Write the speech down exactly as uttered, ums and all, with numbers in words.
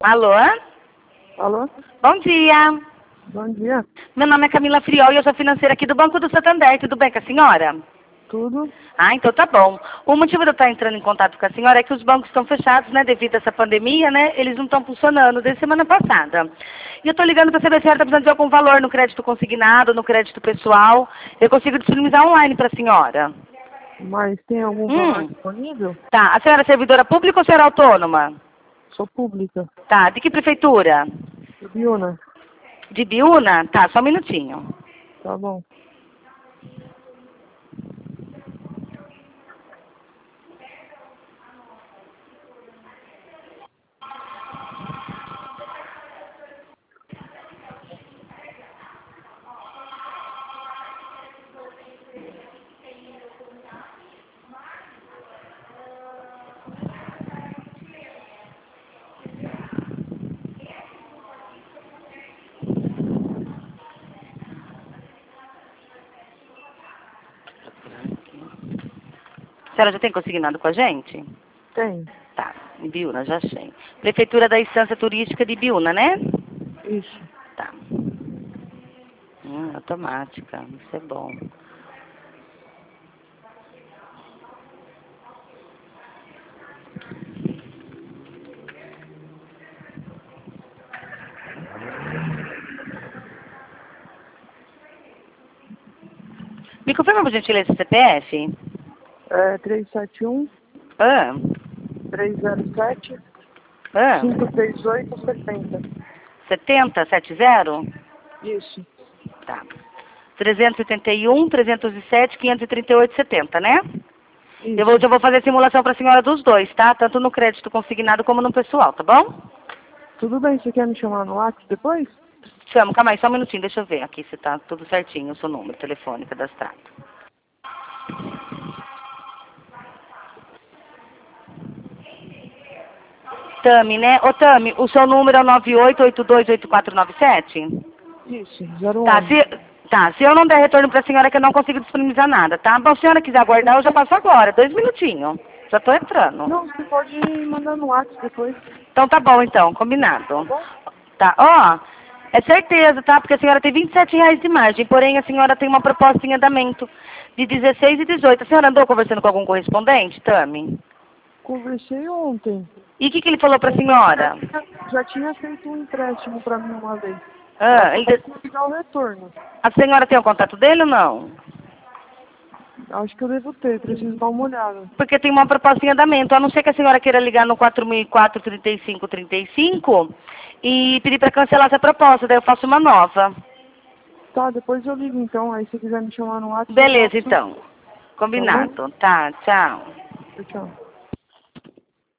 Alô? Alô? Bom dia. Bom dia. Meu nome é Camila Friol e eu sou financeira aqui do Banco do Santander. Tudo bem com a senhora? Tudo? Ah, então tá bom. O motivo de eu estar entrando em contato com a senhora é que os bancos estão fechados, né, devido a essa pandemia, né? Eles não estão funcionando desde semana passada. E eu tô ligando para saber se a senhora está precisando de algum valor no crédito consignado, no crédito pessoal. Eu consigo disponibilizar online para a senhora. Mas tem algum valor Hum. disponível? Tá. A senhora é servidora pública ou senhora é autônoma? Sou pública. Tá. De que prefeitura? Biúna? De Biúna? Tá, só um minutinho. Tá bom. A senhora já tem consignado com a gente? Tem. Tá, em Biúna, já achei. Prefeitura da Estância Turística de Biúna, né? Isso. Tá. Hum, automática, isso é bom. Me confirma, por gentileza, o C P F? É três sete um, Ah, três zero sete, ah, cinco três oito, setenta. setenta, setenta? Isso. Tá. trezentos e oitenta e um, trezentos e sete, quinhentos e trinta e oito, setenta, né? Isso. Eu vou, eu vou fazer a simulação para a senhora dos dois, tá? Tanto no crédito consignado como no pessoal, tá bom? Tudo bem, você quer me chamar no WhatsApp depois? Chama, calma aí, só um minutinho, deixa eu ver aqui se tá tudo certinho, o seu número telefone cadastrado. Tami, né? Ô, Tami, o seu número é o nove oito oito dois oito quatro nove sete? Isso, zero Tá, onze. se, tá, se eu não der retorno pra senhora que eu não consigo disponibilizar nada, tá? Bom, se a senhora quiser aguardar, eu já passo agora, dois minutinhos. Já tô entrando. Não, você pode mandar no WhatsApp depois. Então tá bom, então, Tá combinado. bom? Tá, ó, é certeza, tá? Porque a senhora tem vinte e sete reais de margem, porém a senhora tem uma proposta em andamento de dezesseis e dezoito. A senhora andou conversando com algum correspondente, Tami? Conversei ontem. E o que, que ele falou pra senhora? Já tinha feito um empréstimo pra mim uma vez. Ela Ah, só ele, tem que dar o retorno. a senhora tem o contato dele ou não? Acho que eu devo ter, preciso dar uma olhada. Porque tem uma proposta em andamento, a não ser que a senhora queira ligar no quatro mil e quatro, trinta e cinco, trinta e cinco e pedir para cancelar essa proposta, daí eu faço uma nova. Tá, depois eu ligo então, aí se quiser me chamar no WhatsApp, eu Beleza, posso. então. Combinado. Tá, tchau. Tchau.